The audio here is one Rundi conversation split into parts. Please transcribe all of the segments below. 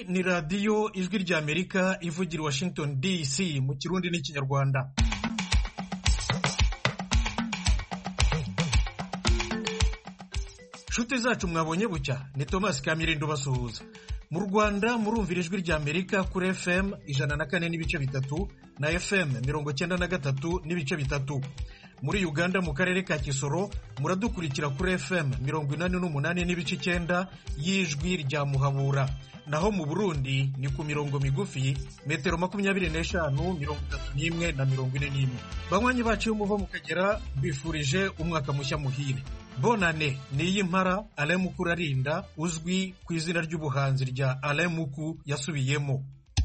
ni radiyo ijwi ry'Amerika ivugira Washington DC mu Kirundi n'Ikinyarwanda. Nshuti zacu mwabonye bucya, ni Thomas Kamirindo basuhuza. Mu Rwanda murumvira ijwi ry'Amerika kuri FM 104.3 na FM 93.3. Muri Uganda mu karere ka Kisoro muradukurikira kuri FM 88.9 y'ijwi rya Muhabura. Naho mu Burundi ni ku mirongo migufi metero 25, 31 na 41. Banywanyi bacu muva mukagera bifurije umwaka mushya muhire. Bonane niyi mpara Alain Mukuru arinda uzwi ku izina ry'ubuhanzi rya Alain Muku yasubiyemo.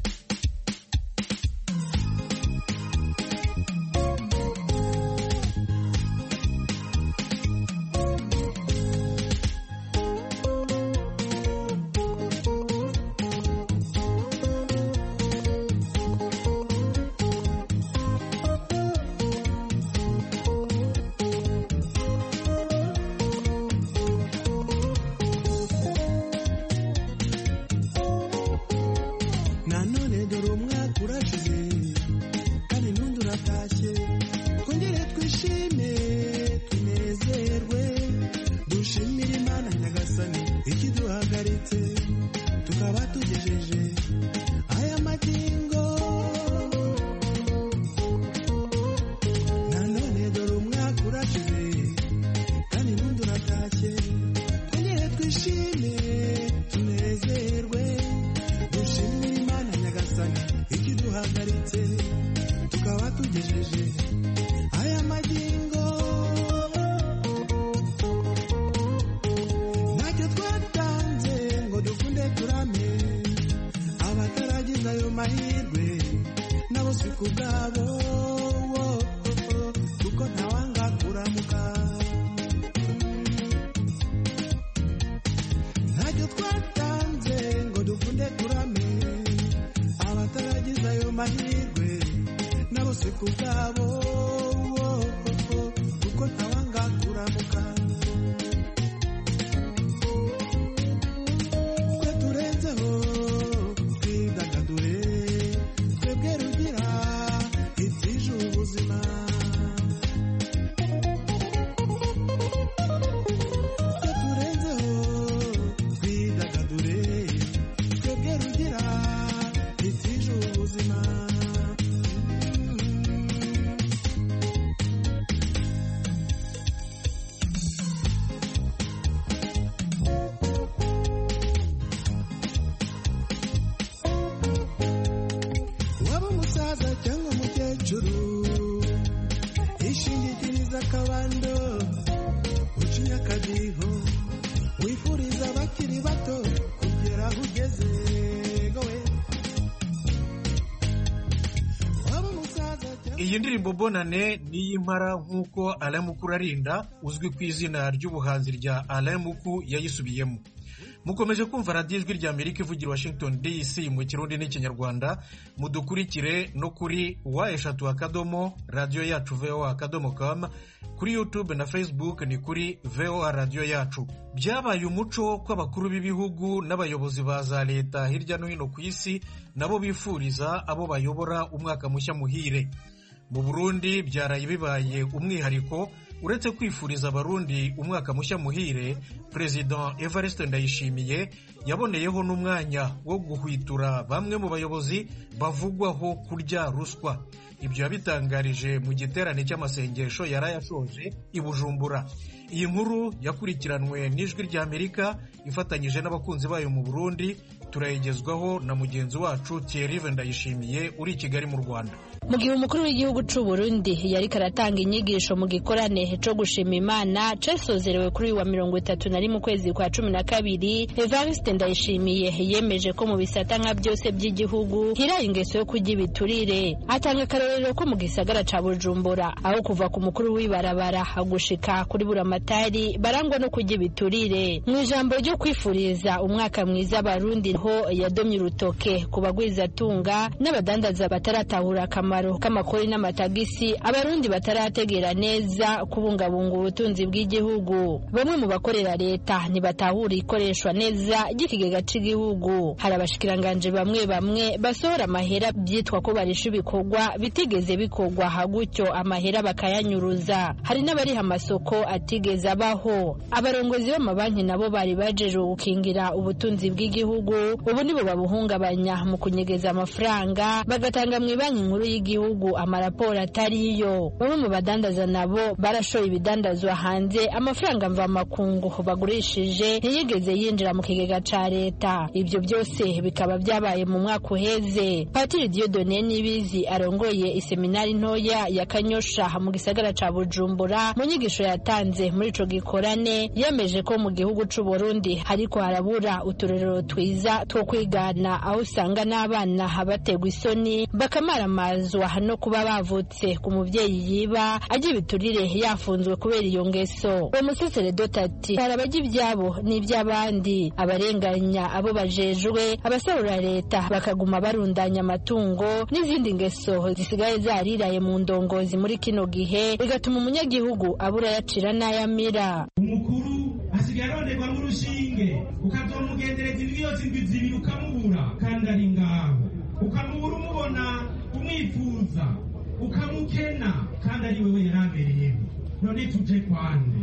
Iyi ndirimbo Bonane niyi mpara nk'uko Alain Mukuru arinda uzwi ku izina ry'ubuhanzi rya Alain Muku yayisubiyemo. Mukomeje kumva radiyo ijwi ry'Amerika ivugira Washington DC mu Kirundi n'Ikinyarwanda. Mudukurikire no kuri wa3 radio yacu voa.com, kuri YouTube na Facebook ni kuri VOA radio yacu. Byabaye umuco ko abakuru b'ibihugu n'abayobozi ba za leta hirya no hino ku isi nabo bifuriza abo bayobora umwaka mushya muhire. Mu Burundi byaraye bibaye umwihariko. Uretse kwifuriza abarundi umwaka mushya muhire, President Evariste Ndayishimiye yaboneyeho n'umwanya wo guhwitura bamwe mu bayobozi bavugwaho kurya ruswa. Ibyo yabitangarije mu giterane cy'amasengesho yarayashoje i Bujumbura. Iyi nkuru yakurikiranwe n'ijwi ry'Amerika ifatanyije n'abakunzi bayo mu Burundi. Turayigezwaho na mugenzi wacu Thierry Ndayishimiye uri i Kigali mu Rwanda. Mu gihe umukuru w'igihugu c'u Burundi yari karatanga inyigisho mu gikorane cyo gushima Imana cesozerewe kuri wa 31 mu kwezi kwa 12, Evariste Ndayishimiye yemeje ko mu bisata nka byose by'igihugu hiraye ingeso yo kurya ibiturire. Atanga akarorero ko mu gisagara ca Bujumbura aho kuva ku mukuru w'ibarabara gushika kuri buramatari barangwa no kurya ibiturire. Mu ijambo ryo kwifuriza umwaka mwiza abarundi naho yadomye urutoke ku bagwizatunga n'abadandaza bataratahura akamaro k'amakori n'amatagisi abarundi batarategera neza kubungabunga ubutunzi bw'igihugu. Bamwe mu bakorera leta ntibatahura ikoreshwa neza ry'ikigega cy'igihugu. Hari abashikiranganje bamwe bamwe basohora amahera byitwa ko barisha ibikorwa bitigeze bikorwa hagutyo amahera bakayanyuruza. Hari n'abariha amasoko atigeze abaho. Abarongozi b'amabanki nabo bari bajeje gukingira ubutunzi bw'igihugu, ubu nibo babuhungabanya mu kunyegeza amafaranga bagatanga mu banki nkuru y'igihugu amaraporo atariyo. Bamwe mu badandaza nabo barashoye ibidandazwa hanze, amafaranga mva makungu bagurishije ntiyigeze yinjira mu kigega ca leta. Ibyo byose bikaba byabaye mu mwaka uheze. Patiri Dieudonné Nibizi arongoye iseminari ntoya ya Kanyosha mu gisagara ca Bujumbura mu nyigisho yatanze muri ico gikorane yemeje ko mu gihugu c'u Burundi hariko harabura uturerero twiza two kwigana, aho usanga n'abana bategwa isoni bakamaramazwa no kuba bavutse ku muvyeyi yiba agira ibiturire yafunzwe kubera iyo ngeso. Uwo museseredoti ati hari abajya ibyabo n'iby'abandi, abarenganya abo bajejwe, abasarura leta bakaguma barundanya amatungo n'izindi ngeso zisigaye zariraye mu ndongozi muri kino gihe bigatuma umunyagihugu abura yacira n'ayamira. Umukuru asigaye aronderwa n'urushinge ukazomugendereza indwi zibiri ukamubura kandi ari ngaho, ukamubura umubona umwifuza ukamukena kandi ari wewe yarabereyeho. None tuje kwande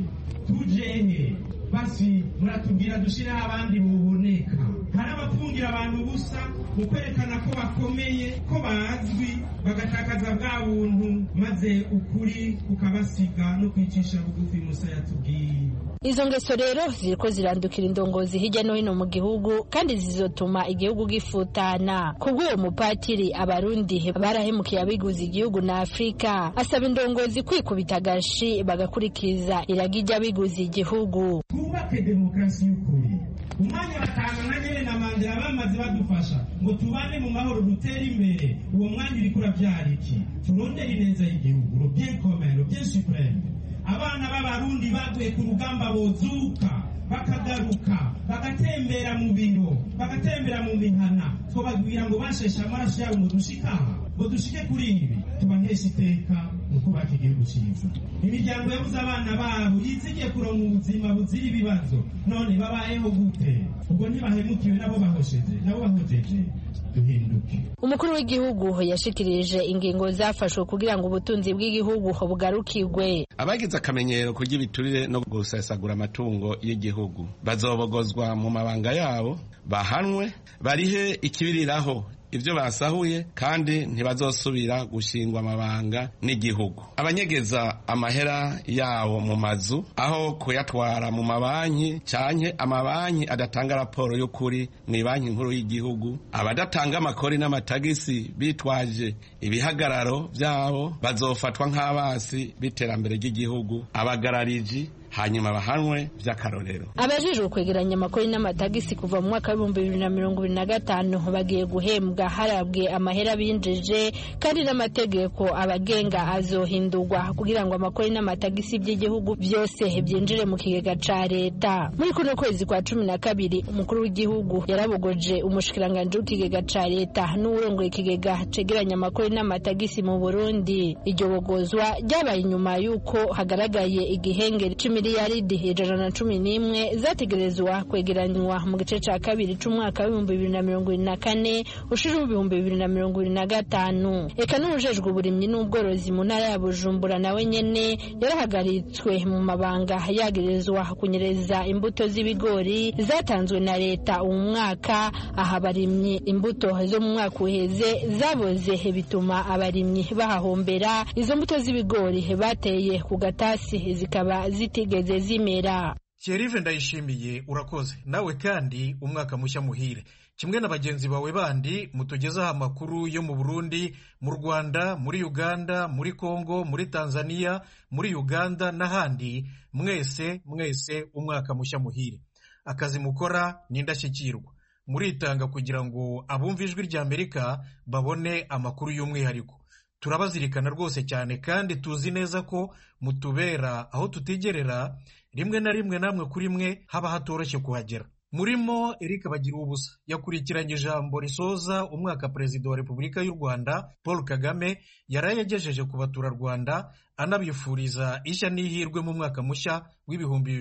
tujehe basi muratubwira dushireho abandi buboneka. Hari abafungira abantu ubusa mu kwerekana ko bakomeye, ko bazwi, bagatakaza bwa buntu maze ukuri kukabasiga no kwicisha bugufi. Musa yatubwiye izo ngeso rero ziriko zirandukira indongozi hirya no hino mu gihugu kandi zizotuma igihugu gifutana. Kubw'uwo mupatiri abarundi barahemukiye abiguze igihugu na Afrika, asaba indongozi kwikubita agashi bagakurikiza iragi ry'abiguze igihugu. Twubake demokarasi y'ukuri. Umwanya batanga na nyene na Mandela bamaze badufasha ngo tubane mu mahoro dutere imbere. Uwo mwanya uriko uravyara iki? Turondera ineza y'igihugu, le bien commun, le bien suprême. Abana b'abarundi baguye ku rugamba bozuka bakagaruka bagatembera mu biro bagatembera mu mihana, twababwira ngo basheshe amaraso yabo ngo dushikaha, ngo dushike kuri ibi tubahesha iteka mu kubaka igihugu cyiza. Imiryango yabuze abana babo yizigiye kuronka ubuzima buzira ibibazo, none babayeho gute? Ubwo ntibahemukiwe nabo bahojeje. Duhinduke. Umukuru w'igihugu yashikirije ingingo zafashwe kugira ngo ubutunzi bw'igihugu bugarukirwe. Abagize akamenyero kurya ibiturire no gusesagura amatungo y'igihugu bazobogozwa mu mabanga yabo, bahanwe, barihe ikibiriraho ivyo basahuye, kandi ntibazosubira gushingwa amabanga n'igihugu. Abanyegeza amahera yawo mu mazu aho kuyatwara mu mabanki canke amabanki adatanga raporo y'ukuri mu banki nkuru y'igihugu, abadatanga amakori n'amatagisi bitwaje ibihagararo vyabo bazofatwa nk'abasi b'iterambere ry'igihugu, abagarariji hanyuma bahanwe vy'akarorero. Abajejwe kwegeranya amakori n'amatagisi kuva mu mwaka wa 2025 bagiye guhembwa harabwe amahera binjeje, kandi n'amategeko abagenga azohindurwa kugira ngo amakori n'amatagisi by'igihugu byose byinjire mu kigega ca leta. Muri kuno kwezi kwa 12 umukuru w'igihugu yarabogoje umushikiranganje w'ikigega ca leta n'urongoye ikigega cegeranya amakori n'amatagisi mu Burundi. Iryo bogozwa ryabaye inyuma yuko hagaragaye igihengeri miliyaridi 111 zategerezwa kwegeranywa mu gice ca kabiri c'umwaka wa 2024 ushira 2025. Eka n'ujejwe uburimyi n'ubworozi mu ntara ya Bujumbura nawe nyene yarahagaritswe mu mabanga yagerezwa kunyereza imbuto z'ibigori zatanzwe na leta uyu mwaka. Aha abarimyi imbuto zo mu mwaka uheze zaboze bituma abarimyi bahahombera. Izo mbuto z'ibigori bateye ku gatasi zikaba zitigeze zimera. Thierry Ndayishimiye urakoze. Nawe kandi umwaka mushya muhire. Kimwe na bagenzi bawe bandi mutugezaho amakuru yo mu Burundi, mu Rwanda, muri Uganda, muri Kongo, muri Tanzania, muri Uganda n'ahandi. Mwese umwaka mushya muhire. Akazi mukora ni indashyikirwa. Muritanga kugira ngo abumva ijwi rya Amerika babone amakuru y'umwihariko. Turabazirikana rwose cyane, kandi tuzi neza ko mutubera aho tutigerera, rimwe na rimwe namwe kuri mwe haba hatoroshye kuhagera. murimo Eric Bagiruwubusa yakurikiranye ijambo risoza umwaka Perezida wa Repubulika y'u Rwanda Paul Kagame yari yagejeje ku baturarwanda anabifuriza ishya n'ihirwe mu mwaka mushya w'ibihumbi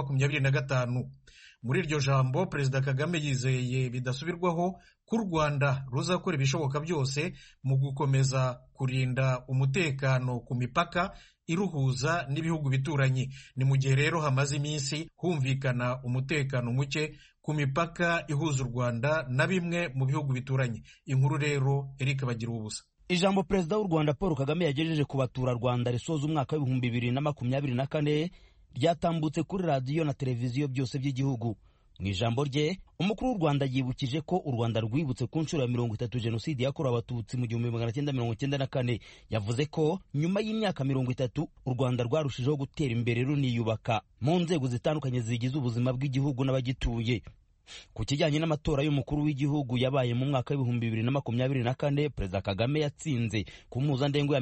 2025. Muri iryo jambo Perezida Kagame yizeye bidasubirwaho ko u Rwanda ruzakora ibishoboka byose mu gukomeza kurinda umutekano ku mipaka iruhuza n'ibihugu bituranyi. Ni mu gihe rero hamaze iminsi humvikana umutekano muke ku mipaka ihuza u Rwanda na bimwe mu bihugu bituranye. Inkuru rero Eric Bagiruwubusa. Ijambo Perezida w'u Rwanda Paul Kagame yagejeje ku baturarwanda risoza umwaka w'ibihumbi 2024 ryatambutse kuri radiyo na televiziyo byose by'igihugu. Mu ijambo rye umukuru w'u Rwanda yibukije ko u Rwanda rwibutse ku nshuro ya 30 jenoside yakorewe abatutsi mu 1994. Yavuze ko nyuma y'imyaka 30 u Rwanda rwarushijeho gutera imbere runiyubaka mu nzego zitandukanye zigize ubuzima bw'igihugu n'abagituye. Ku kijyanye n'amatora y'umukuru w'igihugu yabaye mu mwaka w'ibihumbi 2024, Perezida Kagame yatsinze ku mpuzandengo ya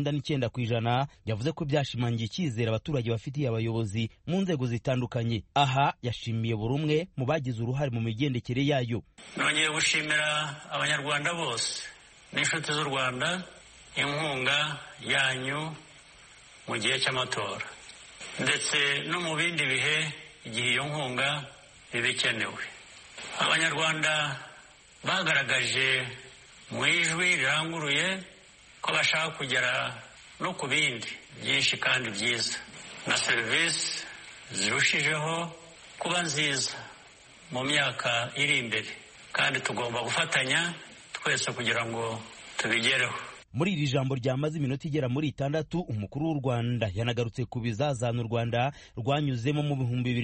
99%. Yavuze ko byashimangiye icyizere abaturage bafitiye abayobozi mu nzego zitandukanye. Aha yashimiye buri umwe mu bagize uruhare mu migendekere yayo. Nongeye gushimira abanyarwanda bose n'inshuti z'u Rwanda inkunga yanyu mu gihe cy'amatora ndetse no mu bindi bihe igihe iyo nkunga ibikenewe. Abanyarwanda bagaragaje mu ijwi riranguruye ko bashaka kugera no ku bindi byinshi kandi byiza na serivisi zirushijeho kuba nziza mu myaka iri imbere, kandi tugomba gufatanya twese kugira ngo tubigereho. Muri iri jambo ryamaze iminota igera muri 6, umukuru w'u Rwanda yanagarutse ku bizazana u Rwanda rwanyuzemo mu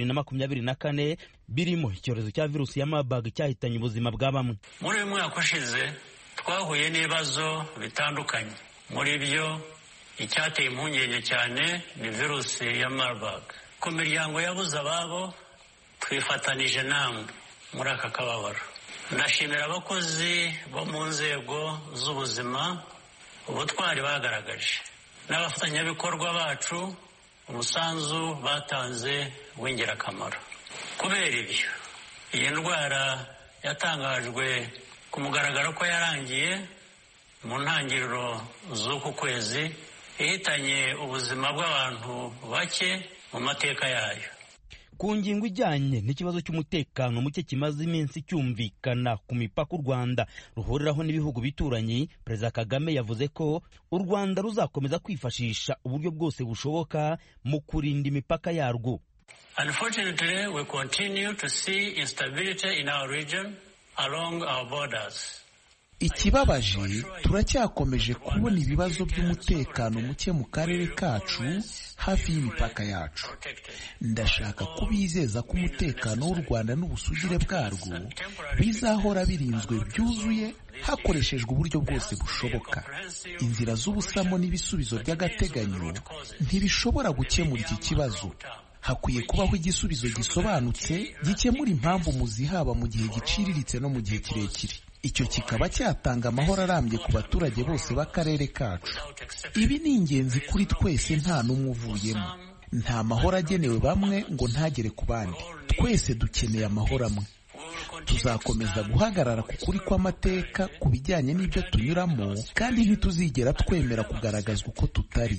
2024 birimo icyorezo cya virusi ya Marburg cyahitanye ubuzima bwa bamwe. Muri uyu mwaka ushize twahuye n'ibibazo bitandukanye. Muri byo icyateye impungenge cyane ni virusi ya Marburg. Ku miryango yabuze ababo twifatanije namwe muri aka kababaro. Ndashimira abakozi bo mu nzego z'ubuzima ubutwari bagaragaje n'abafatanyabikorwa bacu umusanzu batanze w'ingirakamaro. Kubera ibyo iyi ndwara yatangajwe ku mugaragaro ko yarangiye mu ntangiriro z'uku kwezi, ihitanye ubuzima bw'abantu bake mu mateka yayo. Ku ngingo ijyanye n'ikibazo cy'umutekano muke kimaze iminsi cyumvikana ku mipaka u Rwanda ruhuriraho n'ibihugu bituranyi, Perezida Kagame yavuze ko u Rwanda ruzakomeza kwifashisha uburyo bwose bushoboka mu kurinda imipaka yarwo. Unfortunately, we continue to see instability in our region along our borders. Ikibabaje turacyakomeje kubona ibibazo by'umutekano muke mu karere kacu hafi y'imipaka yacu. Ndashaka kubizeza ko umutekano w'u Rwanda n'ubusugire bwarwo bizahora birinzwe byuzuye hakoreshejwe uburyo bwose bushoboka. Inzira z'ubusamo n'ibisubizo by'agateganyo ntibishobora gukemura iki kibazo. Hakwiye kubaho igisubizo gisobanutse gikemura impamvu muzihaba mu gihe giciriritse no mu gihe kirekire. Icyo kikaba cyatanga amahoro arambye ku baturage bose b'akarere kacu. Ibi ni ingenzi kuri twese, nta n'umwe uvuyemo. Nta mahoro agenewe bamwe ngo ntagere ku bandi. Twese dukeneye amahoro amwe. Tuzakomeza guhagarara ku kuri kw'amateka ku bijyanye n'ibyo tunyuramo, kandi ntituzigera twemera kugaragazwa uko tutari.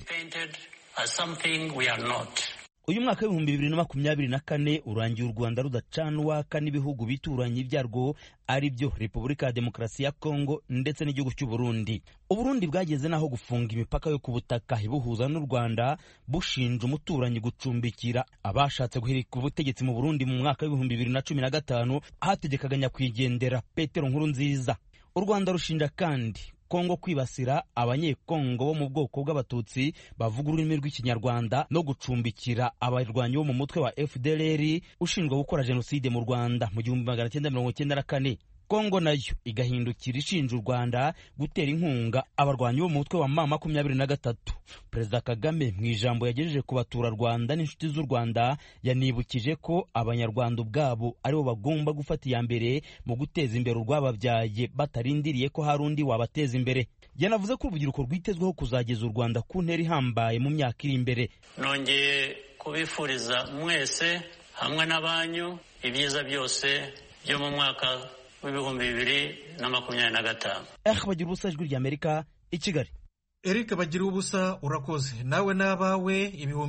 Uyu mwaka w'ibihumbi 2024 urangiye u Rwanda rudacana uwaka n'ibihugu bituranye byarwo ari byo Repubulika ya Demokarasi ya Kongo ndetse n'igihugu cy'u Burundi. Uburundi bwageze naho gufunga imipaka yo ku butaka ibuhuza n'u Rwanda, bushinja umuturanyi gucumbikira abashatse guhirika ubutegetsi mu Burundi mu mwaka w'ibihumbi 2015 hategekaga nyakwigendera Petero Nkurunziza. U Rwanda rushinja kandi Kongo kwibasira abanyekongo bo mu bwoko bw'abatutsi bavuga ururimi rw'ikinyarwanda no gucumbikira abarwanyi bo mu mutwe wa FDLR ushinjwa gukora jenoside mu Rwanda mu 1994. Kongo nayo igahindukira ishinja u Rwanda gutera inkunga abarwanyi bo mu mutwe wa M23. Perezida Kagame mu ijambo yagejeje ku baturarwanda n'inshuti z'u Rwanda yanibukije ko abanyarwanda ubwabo aribo bagomba gufata iya mbere mu guteza imbere urwababyaye batarindiriye ko hari undi wabateza imbere. Yanavuze ko urubyiruko rwitezweho kuzageza u Rwanda ku ntera ihambaye mu myaka iri imbere. Nongeye kubifuriza mwese hamwe n'abanyu ibyiza byose byo mu mwaka w'ibihumbi 2025. Bagira ubusa, Ijwi ry'Amerika i Kigali. Eric Bagira ubusa, urakoze. Nawe n'abawe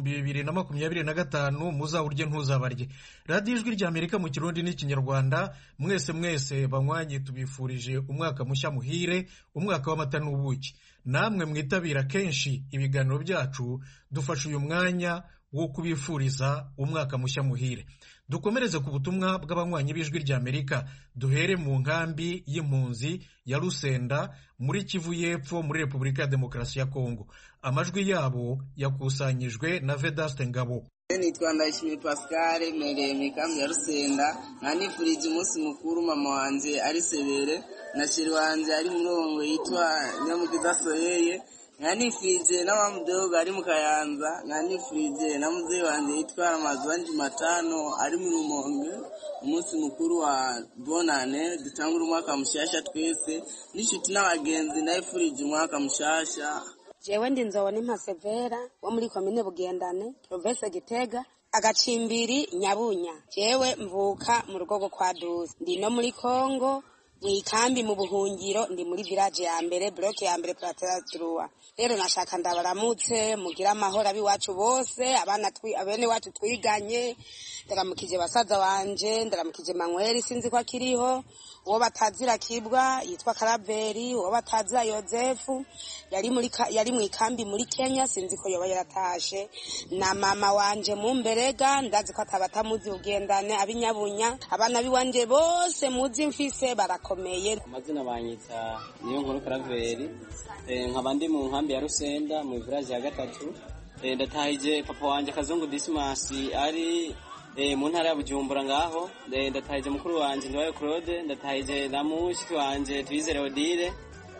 2025 muzawurye ntuzabarye. Radio Ijwi ry'Amerika mu Kirundi n'Ikinyarwanda, mwese banywanyi tubifurije umwaka mushya muhire, umwaka w'amata n'ubuki. Namwe mwitabira kenshi ibiganiro byacu, dufashe uyu mwanya wo kubifuriza umwaka mushya muhire. Dukomereze ku butumwa bw'abanywanyi b'Ijwi ry'Amerika, duhere mu nkambi y'impunzi ya Rusenda muri Kivu y'Epfo muri Repubulika ya Demokarasi ya Kongo. Amajwi yabo yakusanyijwe na Vedaste Ngabo. Nitwa Ndayishimiye Pascal, mereye mu nkambi ya Rusenda. Nifurije umunsi mukuru mama wanje ari Sebere na shiri wanje ari Murongo yitwa Nyamugiza Soyeye. Nifurije na wamudogo ari mu Kayanza. Nifurije na muzee wanje yitwa Ramazani Matano ari mu Rumonge. Umunsi mukuru wa bonane dutangura umwaka mushasha twese n'ishuti n'abagenzi. Nifurije umwaka mushasha. Jewe ndi Nzobona Impasevera wo muri komine Bugendane, province Gitega, agacimbiri Nyabunya. Jewe mvuka mu rugo rwo kwa Duzi. Ndi no muri Kongo, mu ikambi mu buhungiro, ndi muri village ya mbere, block ya mbere Plateau. Rero nashaka ndabaramutse, mugira amahoro abiwacu bose, abene wacu twiganye, ndaramukije basaza wanje, ndaramukije Manweri sinzi ko akiriho, uwo batazira Kibwa yitwa Karaveri, uwo batazira Yozefu yari mu ikambi muri Kenya sinzi ko yoba yaratashe, na mama wanje mu Mberega ndazi ko atabatamuzi Bugendane abinyabunya, abana biwanje bose muzi mfise barakomeye. Amazina banyita niyo nkuru Karaveri, nkaba ndi mu nkambi ya Rusenda mu village ya gatatu. Ndatahije papa wanje Kazungu Dismas ari mu ntara ya Bujumbura ngaho. Ndatahije mukuru wanje Ndiwayo Claude, ndatahije na mushiki wanje Twizere Odile,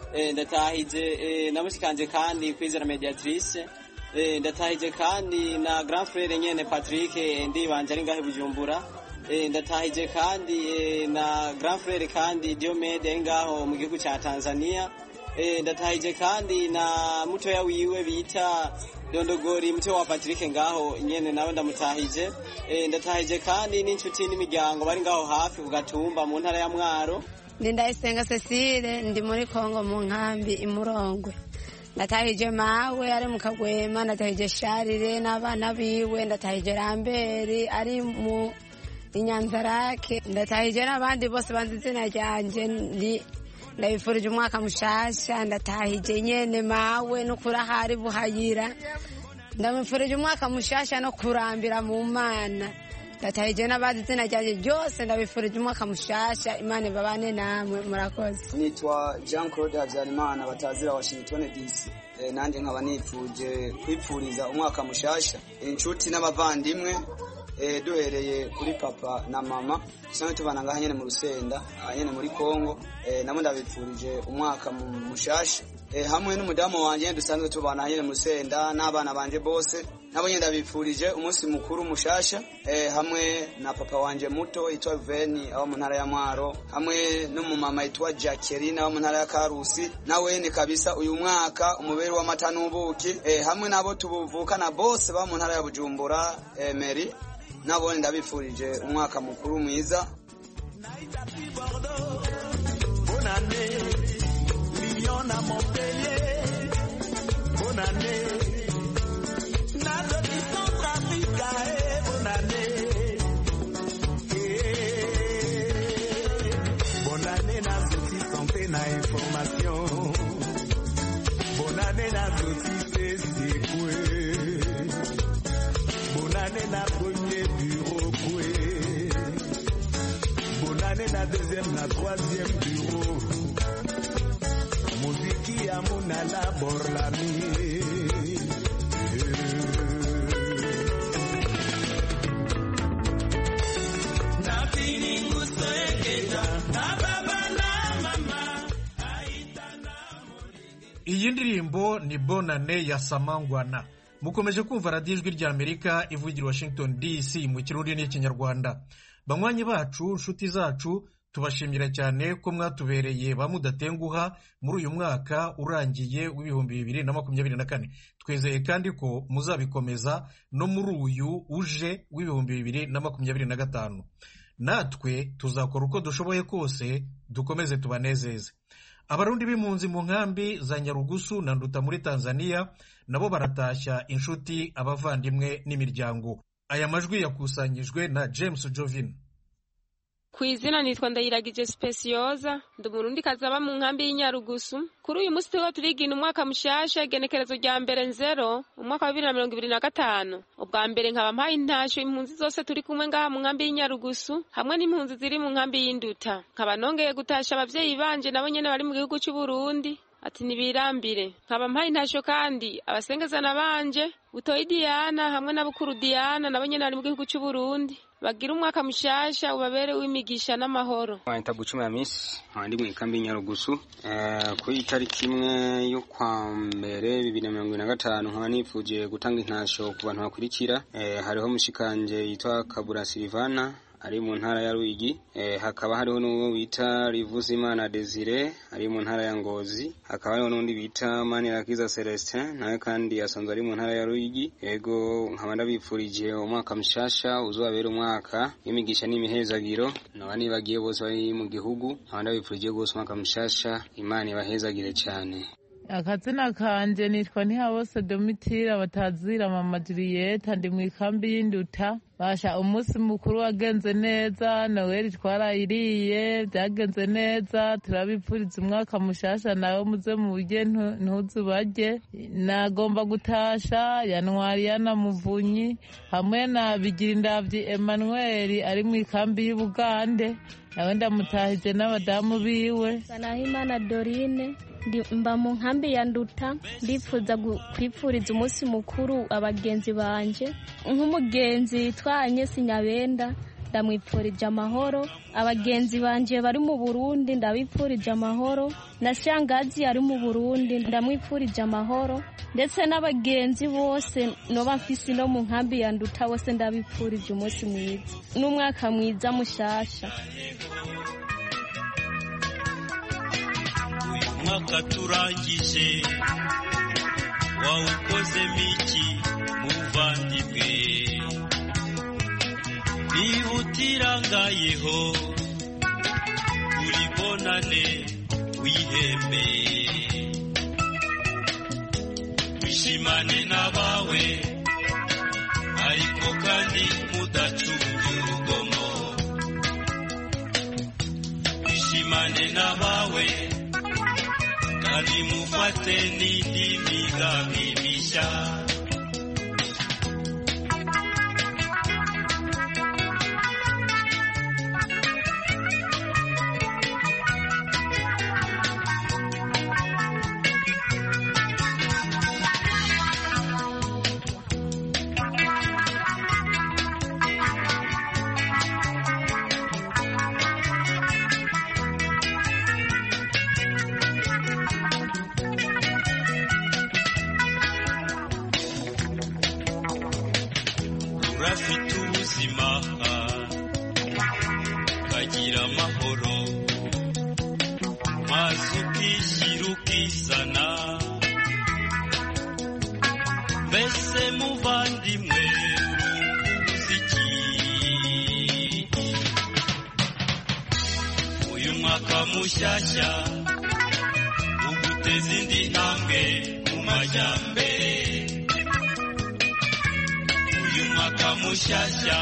ndatahije na mushikanje kandi Kwizera Mediatrice, ndatahije kandi na grand frère nyene Patrick ndi banje ari ngahe Bujumbura, ndatahije kandi na grand frère kandi Diomede ngaho mu gihugu ca Tanzania, ndatahije kandi na mutoya wiwe bita Dondogori mutwe wa Patrick ngaho nyene nawe ndamutahije. Ndatahije kandi n'inshuti n'imiryango bari ngaho hafi ku Gatumba mu ntara ya Mwaro. Ndayisenga Cecile ndi muri Kongo mu nkambi imurongwe. Ndatahije mawe ari mu Kagwema, ndatahije Sharire n'abana biwe, ndatahije Ramberi ari mu Inyanzarake, ndatahije n'abandi bose banzi izina ryanje. Ndabifurije umwaka mushasha, ndatahije nyene mawe no kurahari Buhayira, ndamufurije umwaka mushasha no kurambira mu Mana. Ndatahije n'abandi izina ryanje byose, ndabifurije umwaka mushasha, Imana babane namwe, murakoze. Nitwa Jean Claude Habyarimana batazira Washington DC. Nanje nkaba nifuje kwipfuriza umwaka mushasha inshuti n'abavandimwe, duhereye kuri papa na mama cyane tubana ngaha nyene mu Rusenda nyene muri Kongo. Namo ndabipfurije umwaka mushasha hamwe n'umudamu wanje dusanzwe tubana nyene mu Rusenda n'abana banje bose, nabo nyene ndabipfurije umunsi mukuru mushasha hamwe na papa wanje muto yitwa Veni abo mu ntara ya Mwaro, hamwe n'umumama yitwa Jacqueline abo mu ntara ya Karusi. Nawe ni kabisa uyu mwaka umuberi w'amata n'ubuki, hamwe nabo tubuvukana bose ba mu ntara ya Bujumbura Meri, nabo ndabifurije umwaka mukuru mwiza. La deuxième, la troisième bureau. Muziki ya muna la borlami. Na fini nguso eketa, na baba na mama. Iyi ndirimbo ni Bonane ya Samangwana. Mukomeje kumva Radio Ijwi ry'Amerika ivugira Washington DC mu Kirundi n'Ikinyarwanda. Banywanyi bacu, nshuti zacu, tubashimira cyane ko mwatubereye bamudatenguha muri uyu mwaka urangiye w'ibihumbi 2024. Twizeye kandi ko muzabikomeza no muri uyu uje w'ibihumbi 2025. natwe tuzakora uko dushoboye kose dukomeze tubanezeze. Abarundi b'impunzi mu nkambi za Nyarugusu na Nduta muri Tanzania nabo baratashya inshuti, abavandimwe n'imiryango. Aya majwi yakusanyijwe na James Jovin. Kwizina nitwa Ndayiragije Specioza, ndi Burundi kazaba mu nkambi y'Inyarugusu. Kuri uyu musi tuba turigina umwaka mushasha, igenekerezo rya mbere 0 umwaka wa 2025. Ubwa mbere nkaba mpaye intasho impunzi zose turi kumwe ngaha mu nkambi y'Inyarugusu hamwe n'impunzi ziri mu nkambi y'Induta. Nkaba nongeye gutasha abavyeyi banje nabo nyene bari mu gihugu cy'u Burundi. Ati nibirambire. Nkaba mpaye intasho kandi abasengezana banje Butoyi Diana hamwe na Bukuru Diana nabo nyene bari mu gihugu cy'u Burundi. Bagira umwaka mushasha ubabere w'imigisha n'amahoro. Wanta Bucuma ya Miss ndi mu ikambi y'Inyarugusu ku itariki imwe yo kwa mbere 2025 nkaba nifuje gutanga intasho ku bantu bakurikira. Hariho mushikanje yitwa Kabura Silvana ari mu ntara ya Ruyigi, hakaba hariho n'uwo bita Rivuzimana Desire ari mu ntara ya Ngozi, hakaba hariho n'undi bita Manirakiza Celestin nawe kandi asanzwe ari mu ntara ya Ruyigi. Yego nkaba ndabipfurije umwaka mushasha uzobabera umwaka w'imigisha n'imihezagiro, n'abandi bagiye bose bari mu gihugu nkaba ndabipfurije gose umwaka mushasha, Imana ibahezagire cyane. Akazina kanje nitwa Ntihabose Domitira batazira Mama Julieta, ndi mu ikambi y'Induta. Basha umunsi mukuru wagenze neza, Noel twarayiriye byagenze neza, turabipfuriza umwaka mushasha nawe muze mu burye ntuzubarye. Nagomba gutasha Yanwari Yana Muvunyi hamwe na Bigirindavyi Emmanuel ari mu ikambi y'Ubugande, nawe ndamutahije n'abadamu biwe. Sanahimana Dorine mba mu nkambi ya Nduta, ndifuza kwipfuriza umunsi mukuru abagenzi banje. Nk'umugenzi yitwa Agnes Nyabenda ndamwipfurije amahoro. Abagenzi banje bari mu Burundi ndabipfurije amahoro. Na shangazi ari mu Burundi ndamwipfurije amahoro, ndetse n'abagenzi bose noba mfisi no mu nkambi ya Nduta bose ndabipfurije umunsi mwiza n'umwaka mwiza mushasha. Mwaka turangije wawukoze miki muvandimwe, ihutirangayeho uribonane wiheme, wishimane n'abawe ariko kandi mudacunge urugomo, wishimane n'abawe kandi mufate n'indi migambi mishya. Urafite ubuzima kagira amahoro, maze ukishyira ukizana, mbese muvandimwe urumuziki. Uyu mwaka mushyashya uguteza indi ntambwe mu majyambere, umwaka mushasha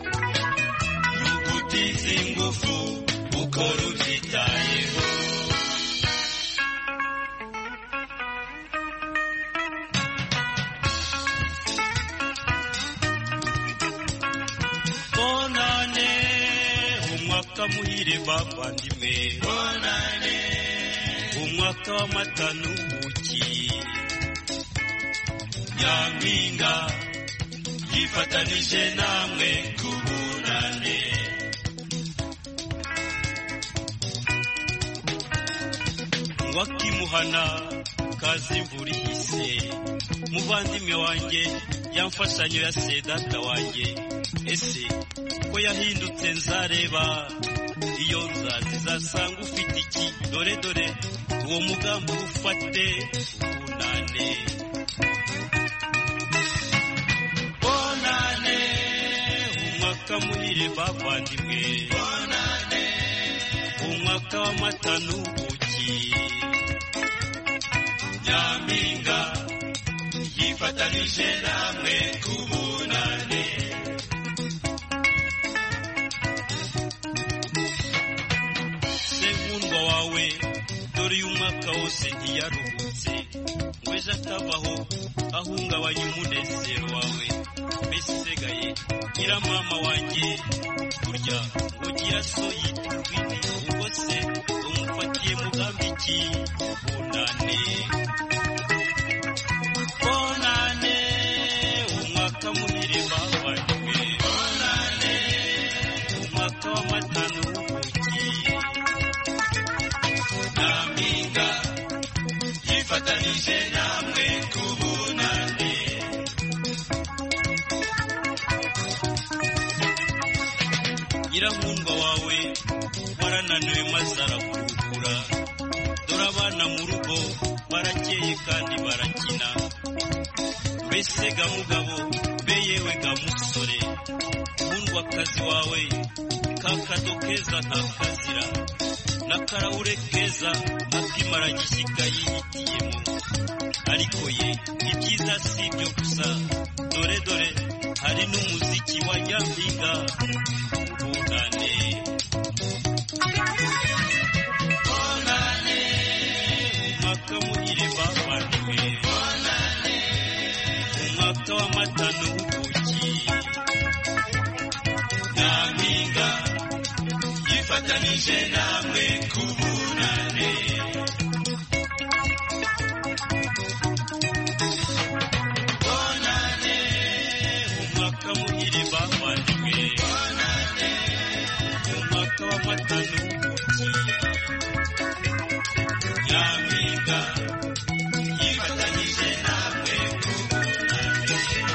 nugutiza ingufu ukora ubyitayeho. Bonane umwaka muhire bavandimwe, bonane umwaka w'amata n'ubuki, Nyampinga yifatanije namwe kubunane. Wakimuhana kazi imvura ihise, muvandimwe wanjye yamfashanyo ya sedata wanjye, ese ko yahindutse nzareba iyo nzazi zasanga ufite iki, dore dore uwo mugambi ufate ubunane. Bonane umwaka muhire bavandimwe bonane umwaka w'amata n'ubuki nyampinga yifatanije namwe kubunane senkundwa wawe dore uyu mwaka wose ntiyaruhutse ngo ejo atavaho ahungabanya umunezero wawe mbese usigaye gira mama wanjye burya ngo gira so yitwa kwini ubwo se umufatiye mugambi ki bonane bonane umwaka muhire bavanywe bonane umwaka w'amata n'ubuki nyampinga yifatanije namwe kubunane nyirankundwa wawe warananiwe maze arakuruhura dore abana mu rugo barakeye kandi barakina mbese ga mugabo be yewe ga musore nkundwakazi wawe kakado keza ntakazira n'akarahure keza akimara gishyika yihitiyemo ariko ye ibyiza si ibyo gusa dore dore hari n'umuziki wa nyampinga bonane bonane umwaka muhire bavandimwe bonane umwaka w'amata n'ubuki nyampinga yifatanije namwe kubunane bonane umwaka muhire bavandimwe bonane umwaka w'amata n'ubuki nyampinga yifatanije namwe kubunane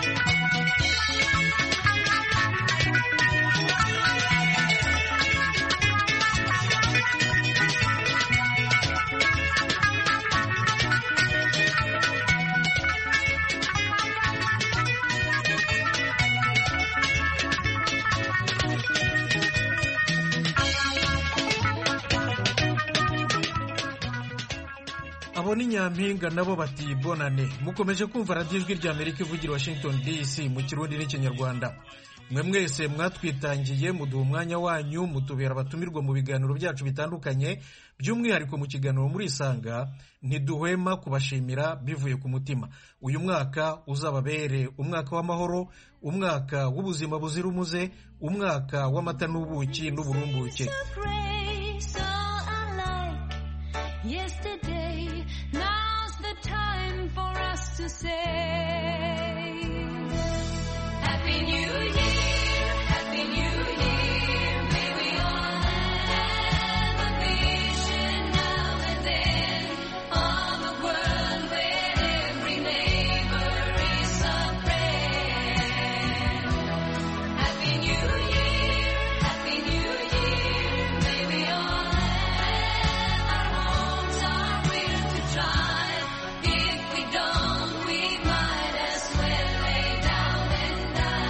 abo ni nyampinga nabo bati bonane. Mukomeje kumva radiyo ijwi rya Amerika ivugira Washington DC mu kirundi n'ikinyarwanda. Mwe mwese mwatwitangiye muduha umwanya wanyu mutubera abatumirwa mu biganiro byacu bitandukanye, by'umwihariko mu kiganiro muri Isanga. Ntiduhwema kubashimira bivuye ku mutima. Uyu mwaka uzababere umwaka w'amahoro, umwaka w'ubuzima buzira umuze, umwaka w'amata n'ubuki n'uburumbuke. Yesterday, now's the time for us to say Happy New Year, Happy New Year. May we all have a vision now and then of a world where every neighbor is a friend. Happy New Year, Happy New Year. May we all if we don't, we might as well lay down and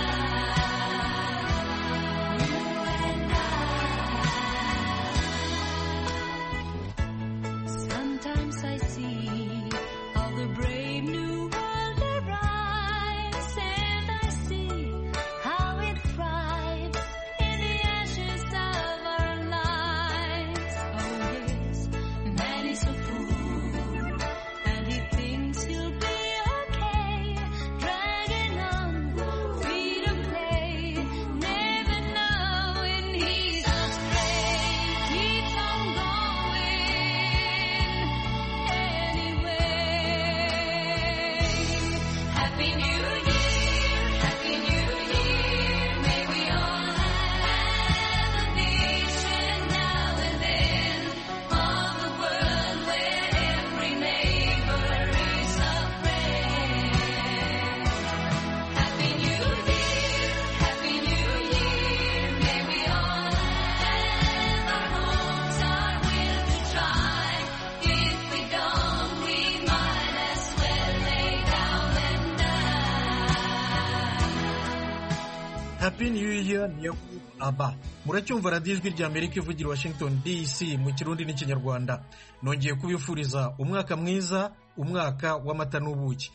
die. Sometimes I see how the brave new world arrives, and I see how it thrives in the ashes of our lives. Oh yes, man is a fool, and he thinks he'll be okay, dragging on, free to play, never knowing he's astray, keeps on going anyway. Happy New Year, Happy New Year. May we all have a vision now and then of a world where every neighbor is a friend. Happy New Year, Happy New Year. May we all have our homes, our will to try. If we don't, we might as well lay down and die. happy new year Yakubu Aba. Muracyumva radiyo ijwi rya Amerika ivugira Washington DC mu Kirundi n'Ikinyarwanda. Nongeye kubifuriza umwaka mwiza, umwaka w'amata n'ubuki.